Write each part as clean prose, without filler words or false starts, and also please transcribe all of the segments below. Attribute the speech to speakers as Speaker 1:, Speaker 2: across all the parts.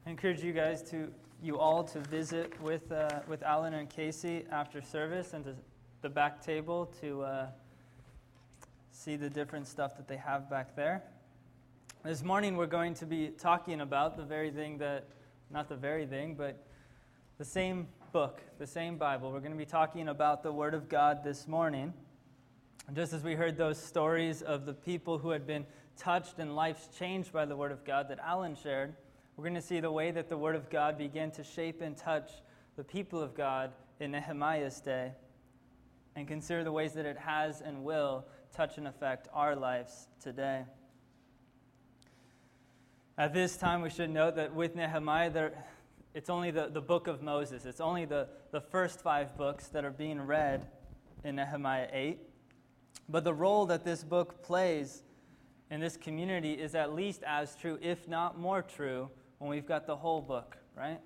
Speaker 1: I encourage you all to visit with Alan and Casey after service and to the back table to see the different stuff that they have back there. This morning we're going to be talking about the same book, the same Bible. We're going to be talking about the Word of God this morning. And just as we heard those stories of the people who had been touched and lives changed by the Word of God that Alan shared, we're going to see the way that the Word of God began to shape and touch the people of God in Nehemiah's day, and consider the ways that it has and will touch and affect our lives today. At this time, we should note that with Nehemiah, it's only the book of Moses. It's only the first 5 books that are being read in Nehemiah 8. But the role that this book plays in this community is at least as true, if not more true, when we've got the whole book, right?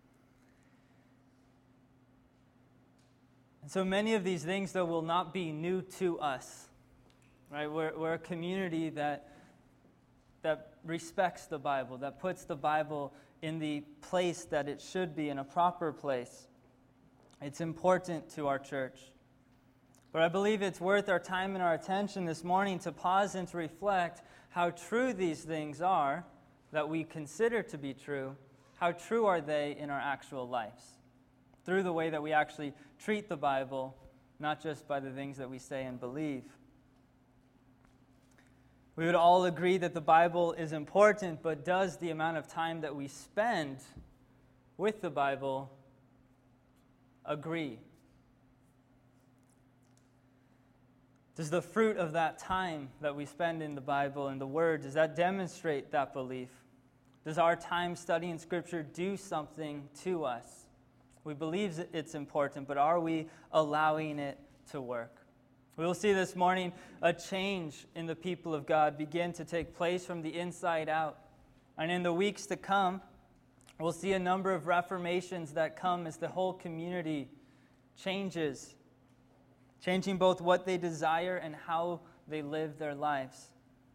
Speaker 1: And so many of these things, though, will not be new to us, right? We're a community that respects the Bible, that puts the Bible in the place that it should be, in a proper place. It's important to our church. But I believe it's worth our time and our attention this morning to pause and to reflect how true these things are that we consider to be true. How true are they in our actual lives? Through the way that we actually treat the Bible, not just by the things that we say and believe. We would all agree that the Bible is important, but does the amount of time that we spend with the Bible agree? Does the fruit of that time that we spend in the Bible and the Word, does that demonstrate that belief? Does our time studying Scripture do something to us? We believe it's important, but are we allowing it to work? We will see this morning a change in the people of God begin to take place from the inside out. And in the weeks to come, we'll see a number of reformations that come as the whole community changes, changing both what they desire and how they live their lives.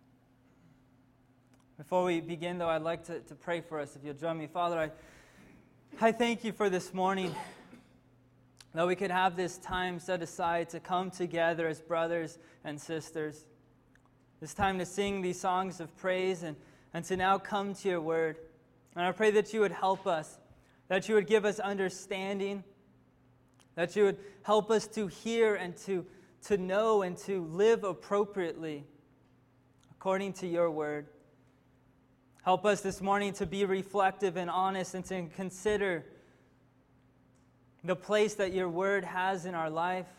Speaker 1: Before we begin, though, I'd like to pray for us, if you'll join me. Father, I thank you for this morning, that we could have this time set aside to come together as brothers and sisters. This time to sing these songs of praise and to now come to your word. And I pray that you would help us, that you would give us understanding, that you would help us to hear and to know and to live appropriately according to your word. Help us this morning to be reflective and honest and to consider the place that your word has in our life.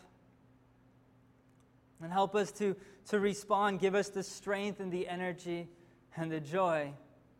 Speaker 1: And help us to respond. Give us the strength and the energy and the joy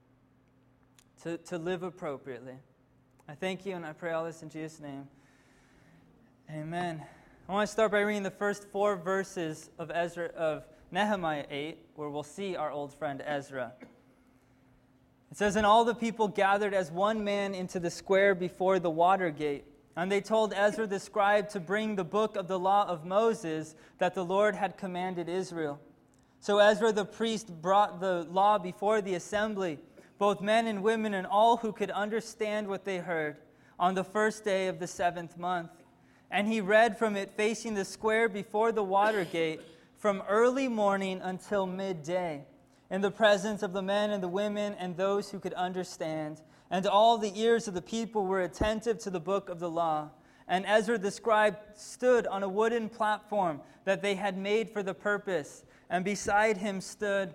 Speaker 1: to live appropriately. I thank you and I pray all this in Jesus' name. Amen. I want to start by reading the first 4 verses of Nehemiah 8, where we'll see our old friend Ezra. It says, "And all the people gathered as one man into the square before the water gate. And they told Ezra the scribe to bring the book of the law of Moses that the Lord had commanded Israel. So Ezra the priest brought the law before the assembly, both men and women and all who could understand what they heard, on the first day of the 7th month. And he read from it facing the square before the water gate from early morning until midday, in the presence of the men and the women and those who could understand. And all the ears of the people were attentive to the book of the law. And Ezra the scribe stood on a wooden platform that they had made for the purpose. And beside him stood,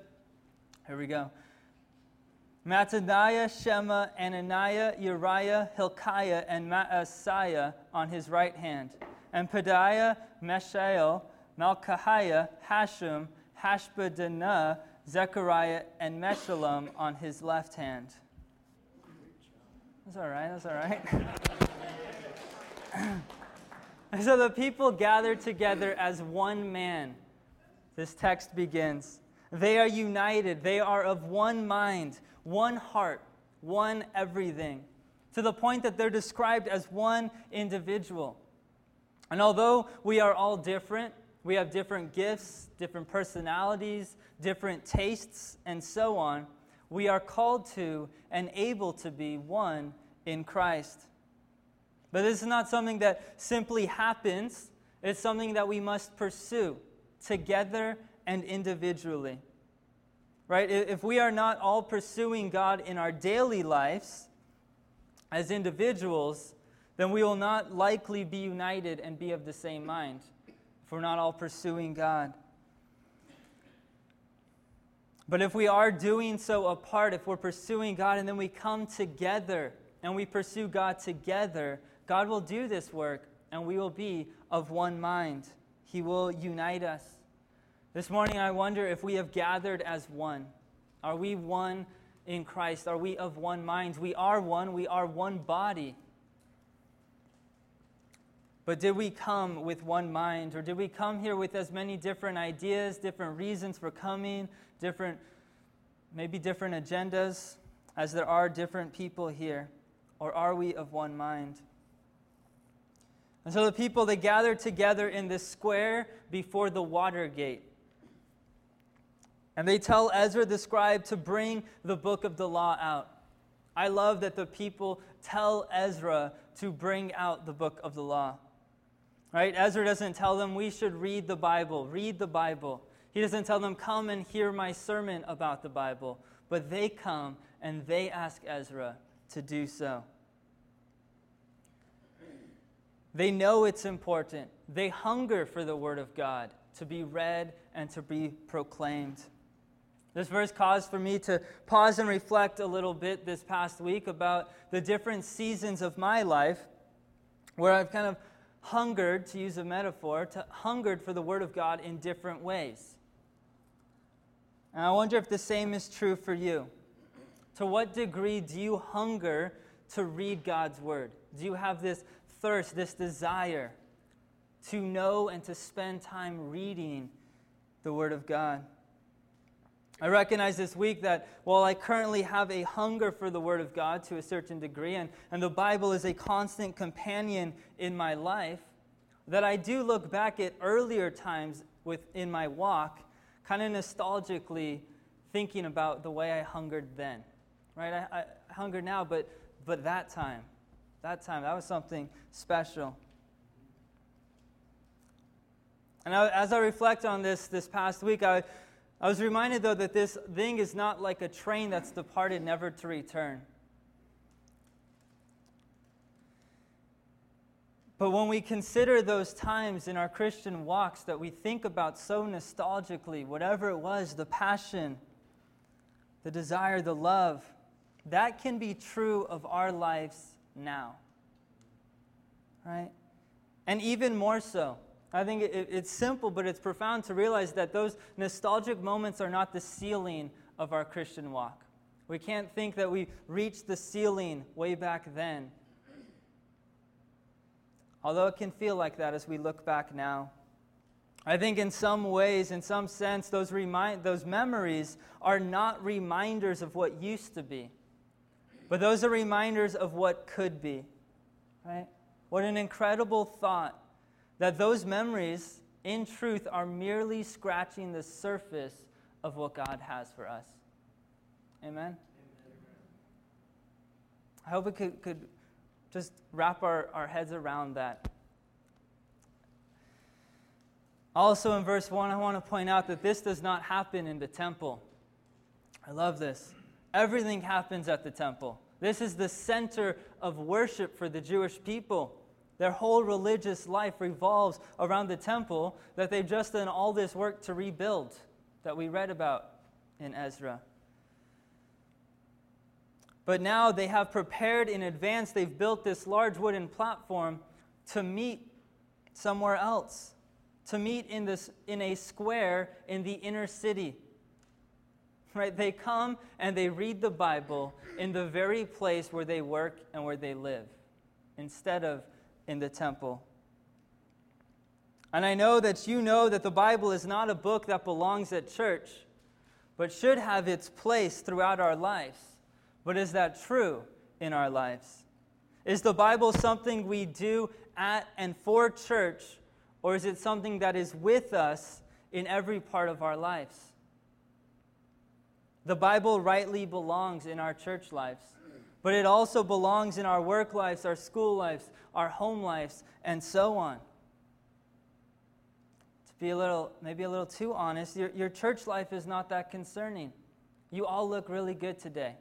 Speaker 1: Mattaniah, Shema, Ananiah, Uriah, Hilkiah, and Maaseiah on his right hand. And Pedaiah, Mishael, Malchiah, Hashum, Hashbaddanah, Zechariah, and Meshullam on his left hand." That's all right. And so the people gathered together as one man. This text begins. They are united. They are of one mind, one heart, one everything, to the point that they're described as one individual. And although we are all different, we have different gifts, different personalities, different tastes, and so on, we are called to and able to be one in Christ. But this is not something that simply happens. It's something that we must pursue together and individually. Right? If we are not all pursuing God in our daily lives as individuals, then we will not likely be united and be of the same mind if we're not all pursuing God. But if we are doing so apart, if we're pursuing God and then we come together and we pursue God together, God will do this work and we will be of one mind. He will unite us. This morning I wonder if we have gathered as one. Are we one in Christ? Are we of one mind? We are one body. But did we come with one mind? Or did we come here with as many different ideas, different reasons for coming, maybe different agendas, as there are different people here? Or are we of one mind? And so the people, they gathered together in this square before the water gate. And they tell Ezra the scribe to bring the book of the law out. I love that the people tell Ezra to bring out the book of the law. Right? Ezra doesn't tell them we should read the Bible. Read the Bible. He doesn't tell them come and hear my sermon about the Bible. But they come and they ask Ezra to do so. They know it's important. They hunger for the Word of God to be read and to be proclaimed. This verse caused for me to pause and reflect a little bit this past week about the different seasons of my life where I've kind of hungered, to use a metaphor, hungered for the Word of God in different ways. And I wonder if the same is true for you. To what degree do you hunger to read God's Word? Do you have this thirst, this desire to know and to spend time reading the Word of God? I recognize this week that while I currently have a hunger for the Word of God to a certain degree, and the Bible is a constant companion in my life, that I do look back at earlier times in my walk, kind of nostalgically thinking about the way I hungered then. Right? I hunger now, but that time, that was something special. And as I reflect on this past week, I was reminded, though, that this thing is not like a train that's departed never to return. But when we consider those times in our Christian walks that we think about so nostalgically, whatever it was, the passion, the desire, the love, that can be true of our lives now. Right? And even more so. I think it's simple, but it's profound to realize that those nostalgic moments are not the ceiling of our Christian walk. We can't think that we reached the ceiling way back then. Although it can feel like that as we look back now. I think in some ways, in some sense, those memories are not reminders of what used to be, but those are reminders of what could be. Right? What an incredible thought. That those memories, in truth, are merely scratching the surface of what God has for us. Amen? I hope we could just wrap our heads around that. Also in verse 1, I want to point out that this does not happen in the temple. I love this. Everything happens at the temple. This is the center of worship for the Jewish people. Their whole religious life revolves around the temple that they've just done all this work to rebuild that we read about in Ezra. But now they have prepared in advance, they've built this large wooden platform to meet somewhere else, to meet in a square in the inner city. Right? They come and they read the Bible in the very place where they work and where they live, instead of in the temple. And I know that you know that the Bible is not a book that belongs at church, but should have its place throughout our lives. But is that true in our lives? Is the Bible something we do at and for church, or is it something that is with us in every part of our lives? The Bible rightly belongs in our church lives, but it also belongs in our work lives, our school lives, our home lives, and so on. To be maybe a little too honest, your church life is not that concerning. You all look really good today.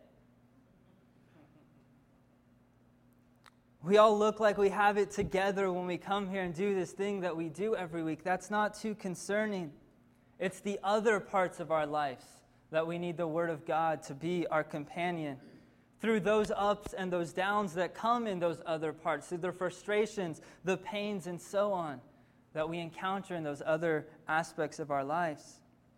Speaker 1: We all look like we have it together when we come here and do this thing that we do every week. That's not too concerning. It's the other parts of our lives that we need the Word of God to be our companion. Through those ups and those downs that come in those other parts, through the frustrations, the pains, and so on, that we encounter in those other aspects of our lives.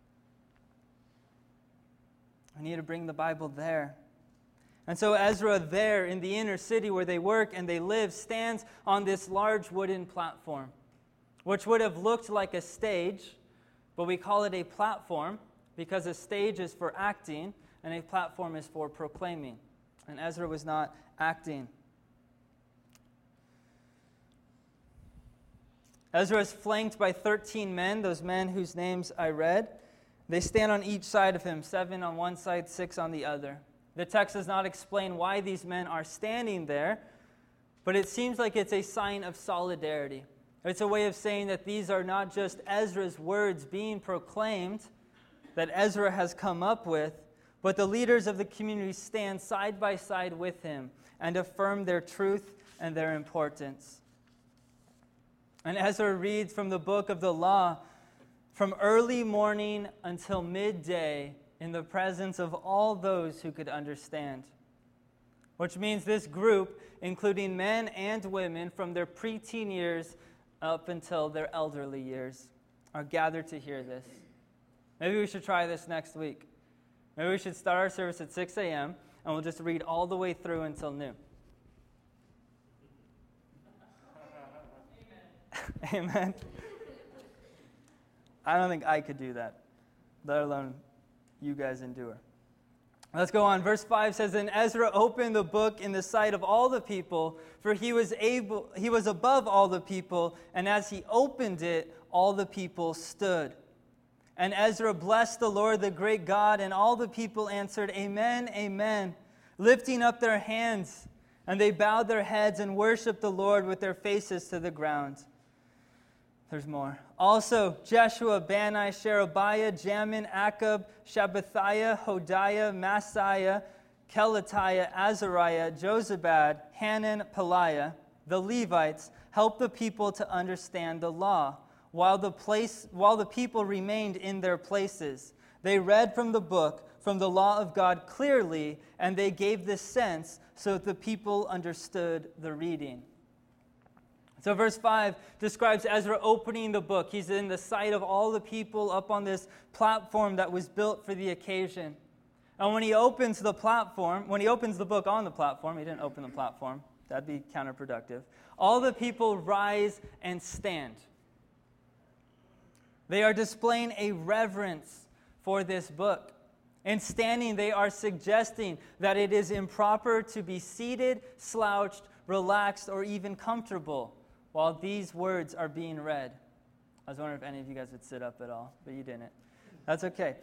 Speaker 1: We need to bring the Bible there. And so Ezra there in the inner city where they work and they live stands on this large wooden platform, which would have looked like a stage, but we call it a platform because a stage is for acting and a platform is for proclaiming. And Ezra was not acting. Ezra is flanked by 13 men, those men whose names I read. They stand on each side of him, 7 on one side, 6 on the other. The text does not explain why these men are standing there, but it seems like it's a sign of solidarity. It's a way of saying that these are not just Ezra's words being proclaimed that Ezra has come up with, but the leaders of the community stand side by side with him and affirm their truth and their importance. And Ezra reads from the book of the law from early morning until midday in the presence of all those who could understand. Which means this group, including men and women from their preteen years up until their elderly years, are gathered to hear this. Maybe we should try this next week. Maybe we should start our service at 6 a.m. and we'll just read all the way through until noon. Amen. Amen. I don't think I could do that, let alone you guys endure. Let's go on. Verse 5 says, "And Ezra opened the book in the sight of all the people, for he was above all the people, and as he opened it, all the people stood. And Ezra blessed the Lord, the great God, and all the people answered, Amen, Amen, lifting up their hands. And they bowed their heads and worshiped the Lord with their faces to the ground." There's more. "Also, Jeshua, Bani, Sherebiah, Jamin, Akab, Shabbathiah, Hodiah, Maaseiah, Kelatiah, Azariah, Jozabad, Hanan, Peliah, the Levites, helped the people to understand the law, while the people remained in their places. They read from the book, from the law of God clearly, and they gave the sense so that the people understood the reading." So verse 5 describes Ezra opening the book. He's in the sight of all the people up on this platform that was built for the occasion. And when he opens the book on the platform, he didn't open the platform. That'd be counterproductive. All the people rise and stand. They are displaying a reverence for this book. In standing, they are suggesting that it is improper to be seated, slouched, relaxed, or even comfortable while these words are being read. I was wondering if any of you guys would sit up at all, but you didn't. That's okay.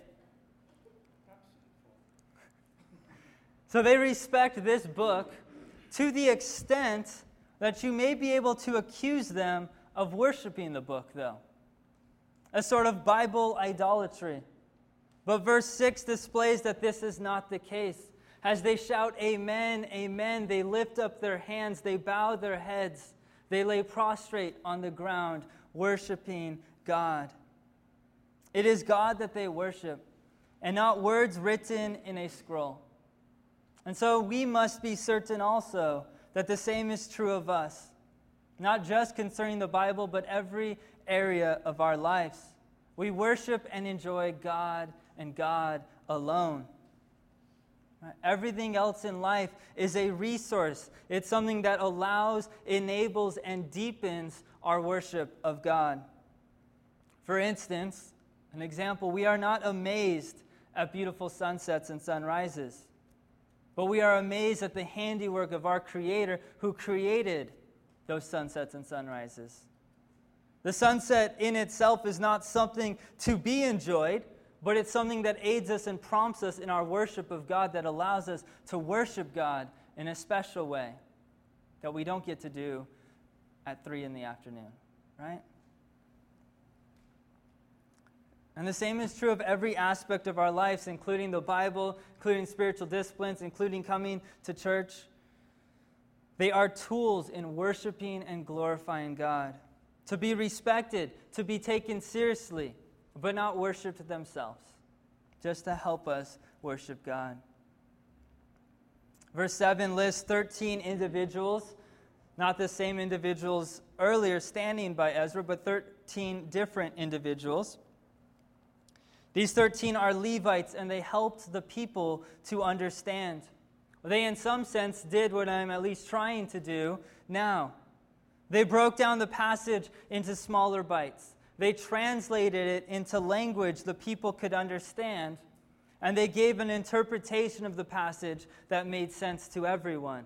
Speaker 1: So they respect this book to the extent that you may be able to accuse them of worshiping the book, though. A sort of Bible idolatry. But verse 6 displays that this is not the case. As they shout, Amen, Amen, they lift up their hands, they bow their heads, they lay prostrate on the ground, worshiping God. It is God that they worship, and not words written in a scroll. And so we must be certain also that the same is true of us, not just concerning the Bible, but every area of our lives. We worship and enjoy God and God alone. Everything else in life is a resource. It's something that allows, enables, and deepens our worship of God. For instance, an example, we are not amazed at beautiful sunsets and sunrises, but we are amazed at the handiwork of our Creator who created those sunsets and sunrises. The sunset in itself is not something to be enjoyed, but it's something that aids us and prompts us in our worship of God, that allows us to worship God in a special way that we don't get to do at 3 in the afternoon, right? And the same is true of every aspect of our lives, including the Bible, including spiritual disciplines, including coming to church. They are tools in worshiping and glorifying God, to be respected, to be taken seriously, but not worshiped themselves, just to help us worship God. Verse 7 lists 13 individuals, not the same individuals earlier standing by Ezra, but 13 different individuals. These 13 are Levites, and they helped the people to understand. They, in some sense, did what I'm at least trying to do now. They broke down the passage into smaller bites. They translated it into language the people could understand, and they gave an interpretation of the passage that made sense to everyone.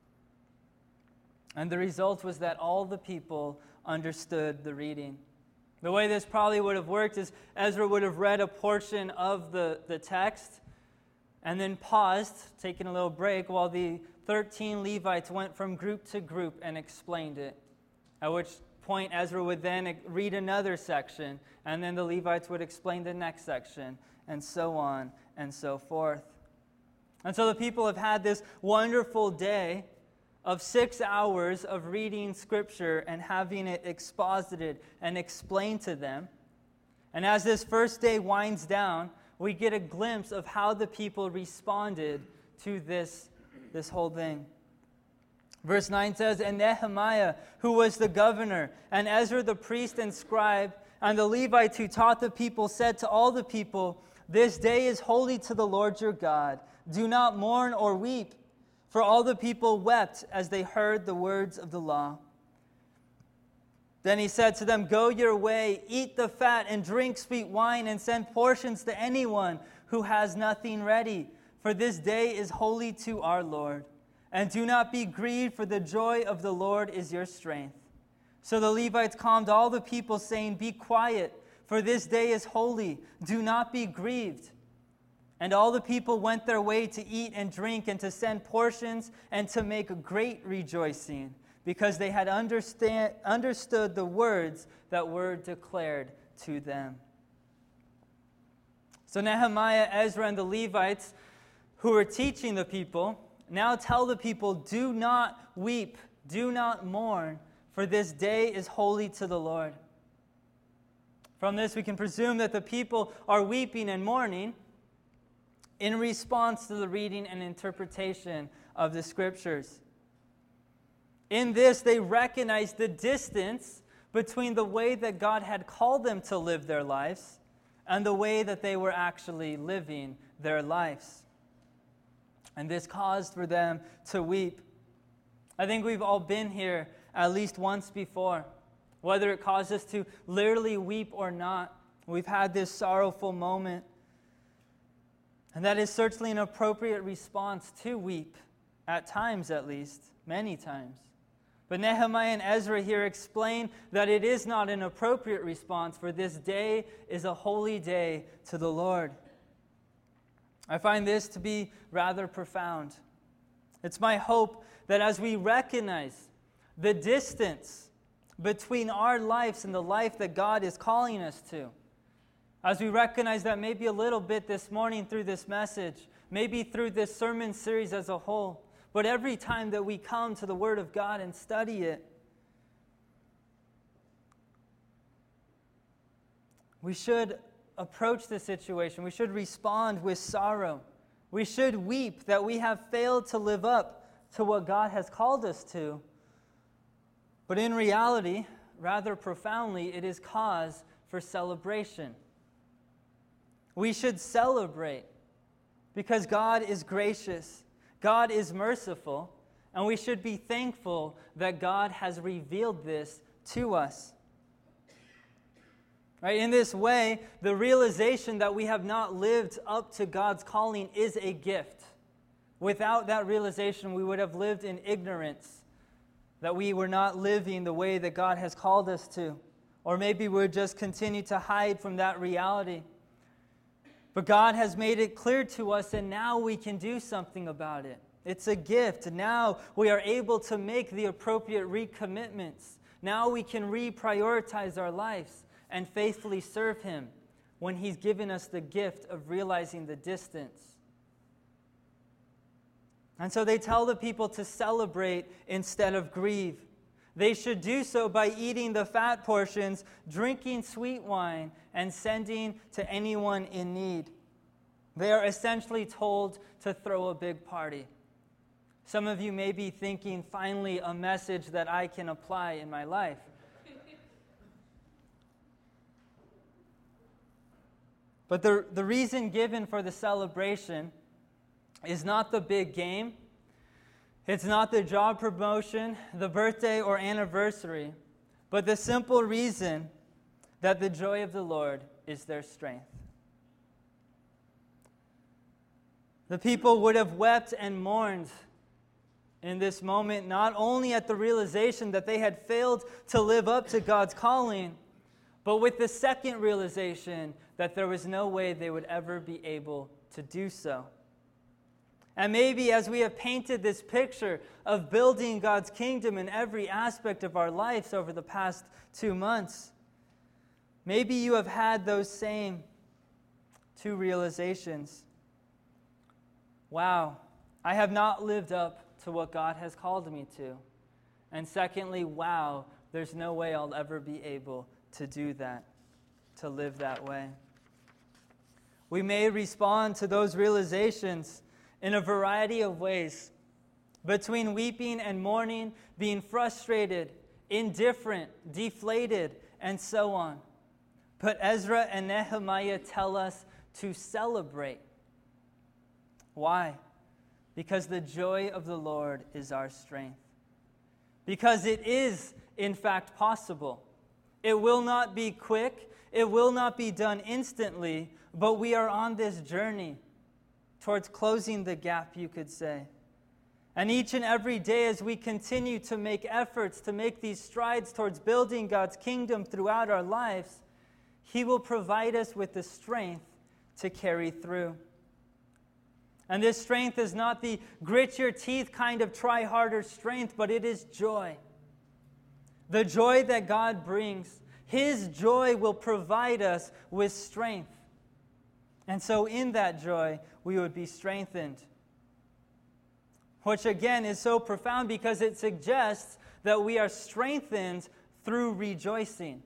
Speaker 1: And the result was that all the people understood the reading. The way this probably would have worked is Ezra would have read a portion of the text and then paused, taking a little break, while the 13 Levites went from group to group and explained it. At which point Ezra would then read another section, and then the Levites would explain the next section, and so on and so forth. And so the people have had this wonderful day of 6 hours of reading Scripture and having it exposited and explained to them. And as this first day winds down, we get a glimpse of how the people responded to this whole thing. Verse 9 says, "And Nehemiah, who was the governor, and Ezra the priest and scribe, and the Levites who taught the people, said to all the people, 'This day is holy to the Lord your God. Do not mourn or weep.' For all the people wept as they heard the words of the law. Then he said to them, 'Go your way, eat the fat and drink sweet wine, and send portions to anyone who has nothing ready. For this day is holy to our Lord. And do not be grieved, for the joy of the Lord is your strength.' So the Levites calmed all the people, saying, 'Be quiet, for this day is holy. Do not be grieved.' And all the people went their way to eat and drink and to send portions and to make a great rejoicing, because they had understood the words that were declared to them." So Nehemiah, Ezra, and the Levites who were teaching the people now tell the people, "Do not weep, do not mourn, for this day is holy to the Lord." From this we can presume that the people are weeping and mourning in response to the reading and interpretation of the Scriptures. In this, they recognized the distance between the way that God had called them to live their lives and the way that they were actually living their lives. And this caused for them to weep. I think we've all been here at least once before. Whether it caused us to literally weep or not, we've had this sorrowful moment. And that is certainly an appropriate response to weep, at times at least, many times. But Nehemiah and Ezra here explain that it is not an appropriate response, for this day is a holy day to the Lord. I find this to be rather profound. It's my hope that as we recognize the distance between our lives and the life that God is calling us to, as we recognize that maybe a little bit this morning through this message, maybe through this sermon series as a whole, but every time that we come to the Word of God and study it, we should approach the situation. We should respond with sorrow. We should weep that we have failed to live up to what God has called us to. But in reality, rather profoundly, it is cause for celebration. We should celebrate because God is gracious, God is merciful, and we should be thankful that God has revealed this to us. Right? In this way, the realization that we have not lived up to God's calling is a gift. Without that realization, we would have lived in ignorance, that we were not living the way that God has called us to. Or maybe we would just continue to hide from that reality. But God has made it clear to us, and now we can do something about it. It's a gift. Now we are able to make the appropriate recommitments. Now we can reprioritize our lives and faithfully serve Him when He's given us the gift of realizing the distance. And so they tell the people to celebrate instead of grieve. They should do so by eating the fat portions, drinking sweet wine, and sending to anyone in need. They are essentially told to throw a big party. Some of you may be thinking, finally, a message that I can apply in my life. But the reason given for the celebration is not the big game. It's not the job promotion, the birthday or anniversary, but the simple reason that the joy of the Lord is their strength. The people would have wept and mourned in this moment, not only at the realization that they had failed to live up to God's calling, but with the second realization that there was no way they would ever be able to do so. And maybe as we have painted this picture of building God's kingdom in every aspect of our lives over the past 2 months, maybe you have had those same two realizations. Wow, I have not lived up to what God has called me to. And secondly, wow, there's no way I'll ever be able to do that, to live that way. We may respond to those realizations in a variety of ways, between weeping and mourning, being frustrated, indifferent, deflated, and so on. But Ezra and Nehemiah tell us to celebrate. Why? Because the joy of the Lord is our strength. Because it is, in fact, possible. It will not be quick. It will not be done instantly, but we are on this journey towards closing the gap, you could say. And each and every day as we continue to make efforts to make these strides towards building God's kingdom throughout our lives, He will provide us with the strength to carry through. And this strength is not the grit your teeth kind of try harder strength, but it is joy. The joy that God brings. His joy will provide us with strength. And so in that joy, we would be strengthened. Which again is so profound because it suggests that we are strengthened through rejoicing.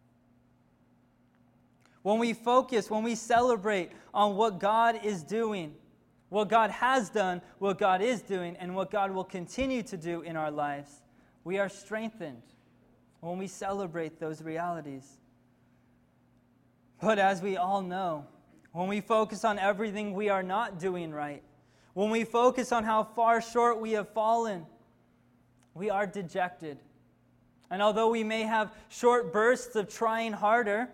Speaker 1: When we focus, when we celebrate on what God is doing, what God has done, what God is doing, and what God will continue to do in our lives, we are strengthened when we celebrate those realities. But as we all know, when we focus on everything we are not doing right, when we focus on how far short we have fallen, we are dejected. And although we may have short bursts of trying harder,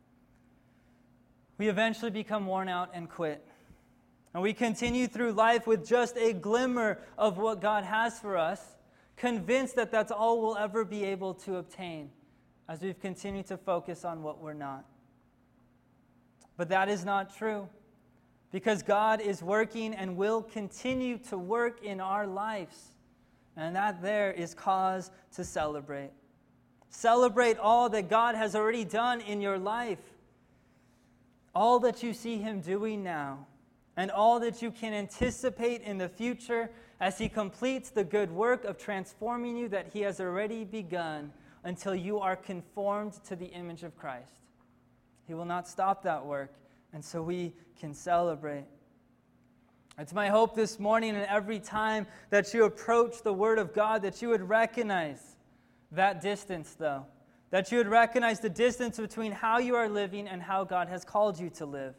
Speaker 1: we eventually become worn out and quit. And we continue through life with just a glimmer of what God has for us, convinced that that's all we'll ever be able to obtain as we've continued to focus on what we're not. But that is not true, because God is working and will continue to work in our lives. And that there is cause to celebrate. Celebrate all that God has already done in your life. All that you see Him doing now, and all that you can anticipate in the future as He completes the good work of transforming you that He has already begun until you are conformed to the image of Christ. He will not stop that work, and so we can celebrate. It's my hope this morning and every time that you approach the Word of God that you would recognize that distance, though. That you would recognize the distance between how you are living and how God has called you to live.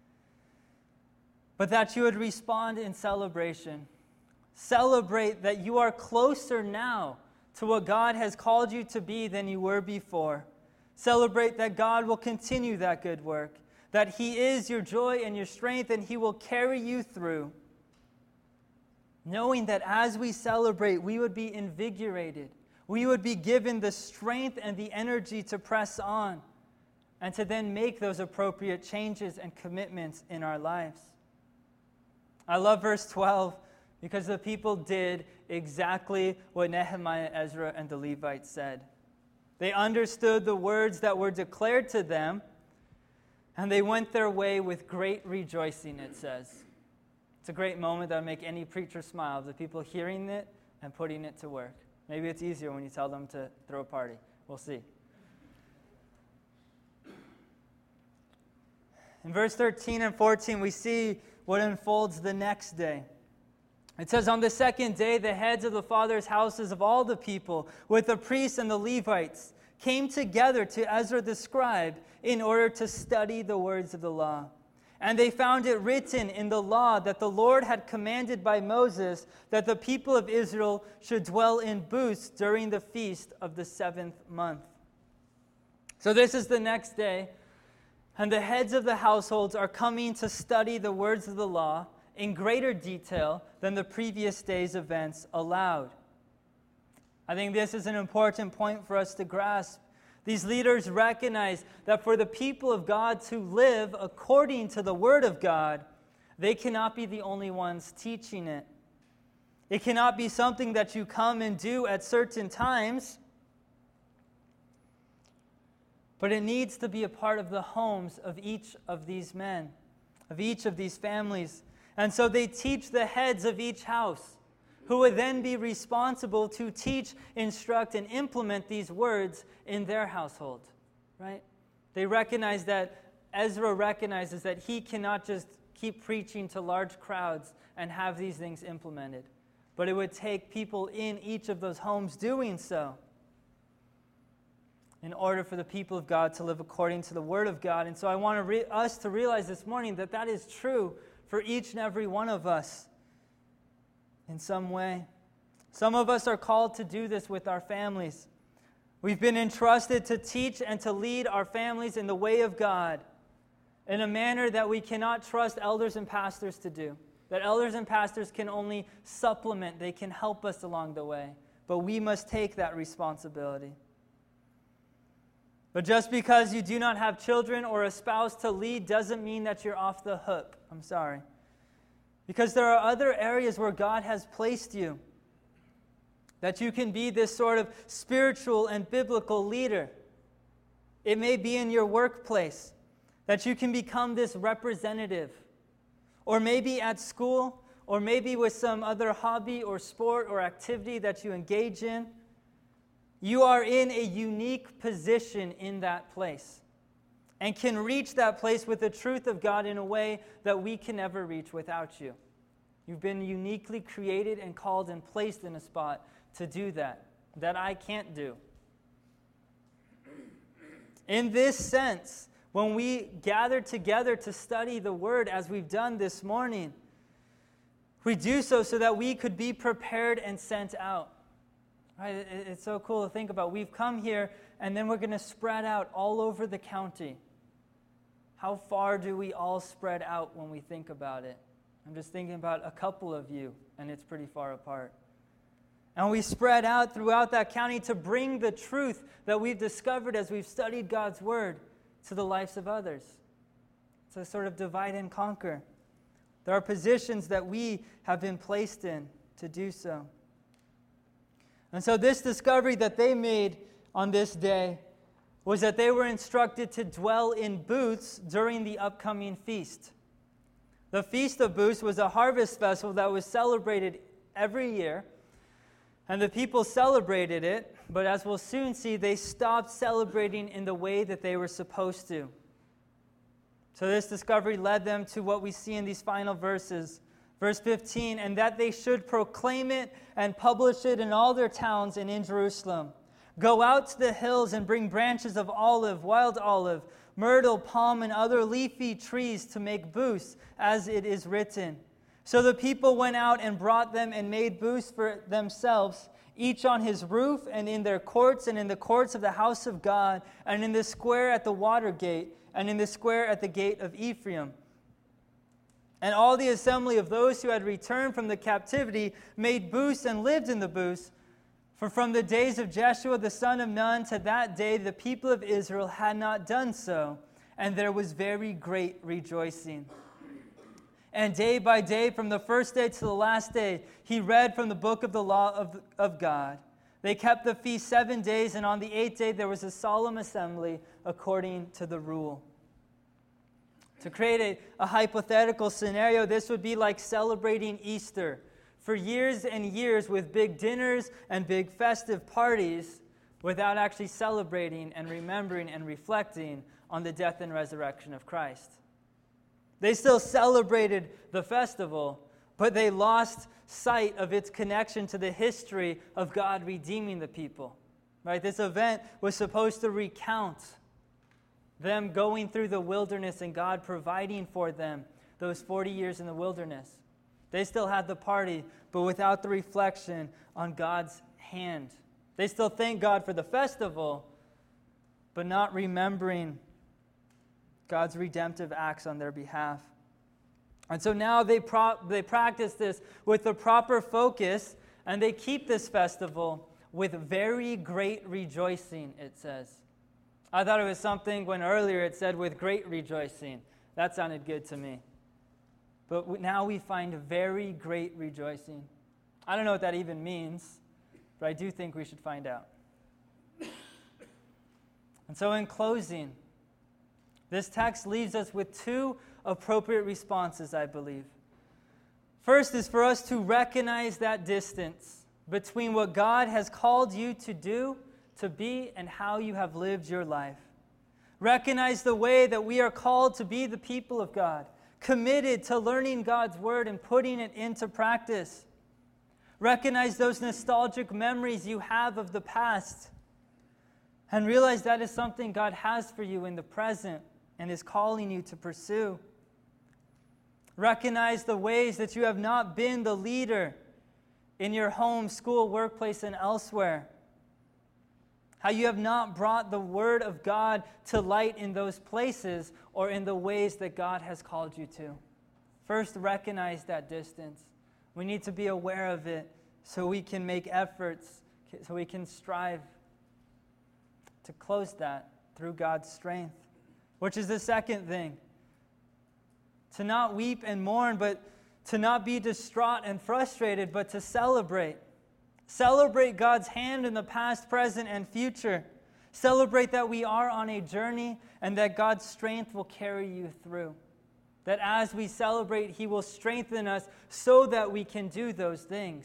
Speaker 1: But that you would respond in celebration. Celebrate that you are closer now to what God has called you to be than you were before. Celebrate that God will continue that good work, that He is your joy and your strength, and He will carry you through. Knowing that as we celebrate, we would be invigorated. We would be given the strength and the energy to press on. and to then make those appropriate changes and commitments in our lives. I love verse 12 because the people did exactly what Nehemiah, Ezra, and the Levites said. They understood the words that were declared to them, and they went their way with great rejoicing, it says. It's a great moment that would make any preacher smile, of the people hearing it and putting it to work. Maybe it's easier when you tell them to throw a party. We'll see. In verse 13 and 14, we see what unfolds the next day. It says, on the second day, the heads of the fathers' houses of all the people, with the priests and the Levites, came together to Ezra the scribe in order to study the words of the law. And they found it written in the law that the Lord had commanded by Moses that the people of Israel should dwell in booths during the feast of the 7th month. So this is the next day, and the heads of the households are coming to study the words of the law in greater detail than the previous day's events allowed. I think this is an important point for us to grasp. These leaders recognize that for the people of God to live according to the Word of God, they cannot be the only ones teaching it. It cannot be something that you come and do at certain times, but it needs to be a part of the homes of each of these men, of each of these families. And so they teach the heads of each house, who would then be responsible to teach, instruct, and implement these words in their household, right? They recognize that, Ezra recognizes that he cannot just keep preaching to large crowds and have these things implemented, but it would take people in each of those homes doing so in order for the people of God to live according to the Word of God. And so I want us to realize this morning that that is true for each and every one of us in some way. Some of us are called to do this with our families. We've been entrusted to teach and to lead our families in the way of God in a manner that we cannot trust elders and pastors to do. That elders and pastors can only supplement, they can help us along the way. But we must take that responsibility. But just because you do not have children or a spouse to lead doesn't mean that you're off the hook. I'm sorry. Because there are other areas where God has placed you, that you can be this sort of spiritual and biblical leader. It may be in your workplace, that you can become this representative, or maybe at school, or maybe with some other hobby or sport or activity that you engage in. You are in a unique position in that place and can reach that place with the truth of God in a way that we can never reach without you. You've been uniquely created and called and placed in a spot to do that I can't do. In this sense, when we gather together to study the Word as we've done this morning, we do so that we could be prepared and sent out. Right? It's so cool to think about. We've come here, and then we're going to spread out all over the county. How far do we all spread out when we think about it? I'm just thinking about a couple of you, and it's pretty far apart. And we spread out throughout that county to bring the truth that we've discovered as we've studied God's Word to the lives of others. It's a sort of divide and conquer. There are positions that we have been placed in to do so. And so this discovery that they made on this day was that they were instructed to dwell in booths during the upcoming feast. The Feast of Booths was a harvest festival that was celebrated every year, and the people celebrated it, but as we'll soon see, they stopped celebrating in the way that they were supposed to. So this discovery led them to what we see in these final verses. Verse 15, and that they should proclaim it and publish it in all their towns and in Jerusalem. Go out to the hills and bring branches of olive, wild olive, myrtle, palm, and other leafy trees to make booths, as it is written. So the people went out and brought them and made booths for themselves, each on his roof and in their courts and in the courts of the house of God and in the square at the water gate and in the square at the gate of Ephraim. And all the assembly of those who had returned from the captivity made booths and lived in the booths, For from the days of Jeshua the son of Nun to that day the people of Israel had not done so, and there was very great rejoicing. And day by day, from the first day to the last day, he read from the book of the law of God. They kept the feast 7 days, and on the 8th day there was a solemn assembly according to the rule. To create a hypothetical scenario, this would be like celebrating Easter. For years and years with big dinners and big festive parties without actually celebrating and remembering and reflecting on the death and resurrection of Christ. They still celebrated the festival, but they lost sight of its connection to the history of God redeeming the people. Right? This event was supposed to recount them going through the wilderness and God providing for them those 40 years in the wilderness. They still had the party, but without the reflection on God's hand. They still thank God for the festival, but not remembering God's redemptive acts on their behalf. And so now they practice this with the proper focus, and they keep this festival with very great rejoicing, it says. I thought it was something when earlier it said with great rejoicing. That sounded good to me. But now we find very great rejoicing. I don't know what that even means, but I do think we should find out. And so in closing, this text leaves us with two appropriate responses, I believe. First is for us to recognize that distance between what God has called you to do, to be, and how you have lived your life. Recognize the way that we are called to be the people of God, committed to learning God's word and putting it into practice. Recognize those nostalgic memories you have of the past, and realize that is something God has for you in the present and is calling you to pursue. Recognize the ways that you have not been the leader in your home, school, workplace, and elsewhere. How you have not brought the word of God to light in those places or in the ways that God has called you to. First, recognize that distance. We need to be aware of it so we can make efforts, so we can strive to close that through God's strength. Which is the second thing. To not weep and mourn, but to not be distraught and frustrated, but to celebrate. Celebrate God's hand in the past, present, and future. Celebrate that we are on a journey and that God's strength will carry you through. That as we celebrate, He will strengthen us so that we can do those things.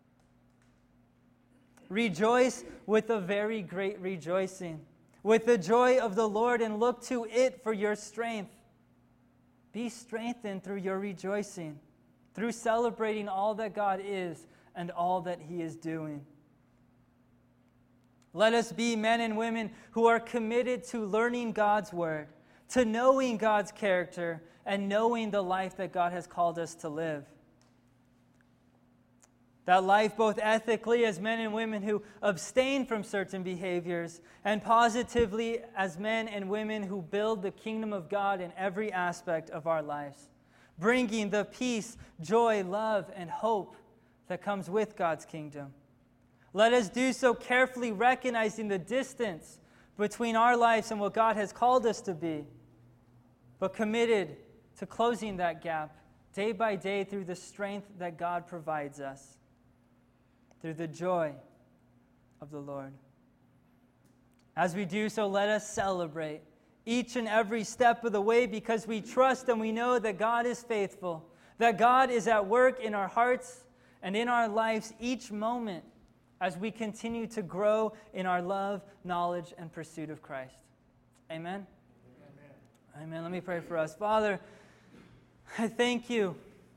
Speaker 1: Rejoice with a very great rejoicing, with the joy of the Lord, and look to it for your strength. Be strengthened through your rejoicing, through celebrating all that God is and all that He is doing. Let us be men and women who are committed to learning God's word, to knowing God's character, and knowing the life that God has called us to live. That life both ethically as men and women who abstain from certain behaviors, and positively as men and women who build the kingdom of God in every aspect of our lives, bringing the peace, joy, love, and hope that comes with God's kingdom. Let us do so carefully, recognizing the distance between our lives and what God has called us to be, but committed to closing that gap day by day through the strength that God provides us, through the joy of the Lord. As we do so, let us celebrate each and every step of the way, because we trust and we know that God is faithful, that God is at work in our hearts and in our lives each moment as we continue to grow in our love, knowledge, and pursuit of Christ. Amen? Amen. Amen. Let me pray for us. Father, I thank you.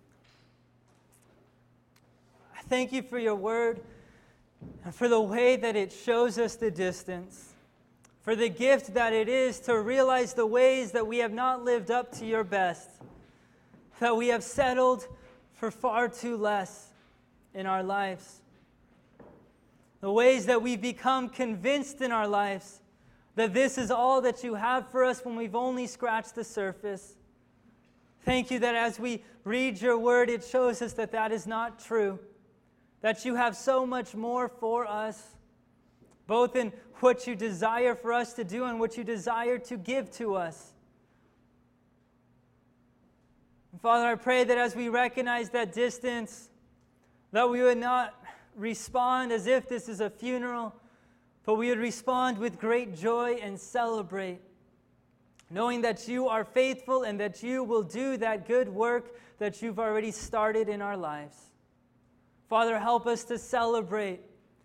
Speaker 1: I thank you for your word and for the way that it shows us the distance, for the gift that it is to realize the ways that we have not lived up to your best, that we have settled for far too less in our lives. The ways that we've become convinced in our lives that this is all that you have for us when we've only scratched the surface. Thank you that as we read your word, it shows us that that is not true. that you have so much more for us, both in what you desire for us to do and what you desire to give to us. And Father, I pray that as we recognize that distance, that we would not respond as if this is a funeral, but we would respond with great joy and celebrate, knowing that you are faithful and that you will do that good work that you've already started in our lives. Father, help us to celebrate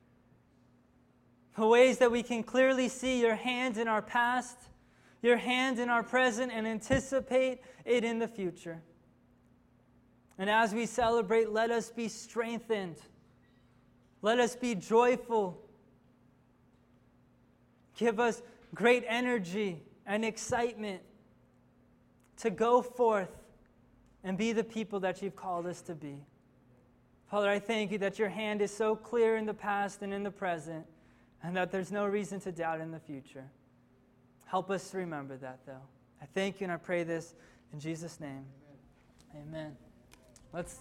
Speaker 1: the ways that we can clearly see your hand in our past, your hand in our present, and anticipate it in the future. And as we celebrate, let us be strengthened. Let us be joyful. Give us great energy and excitement to go forth and be the people that you've called us to be. Father, I thank you that your hand is so clear in the past and in the present, and that there's no reason to doubt in the future. Help us to remember that, though. I thank you and I pray this in Jesus' name. Amen. Let's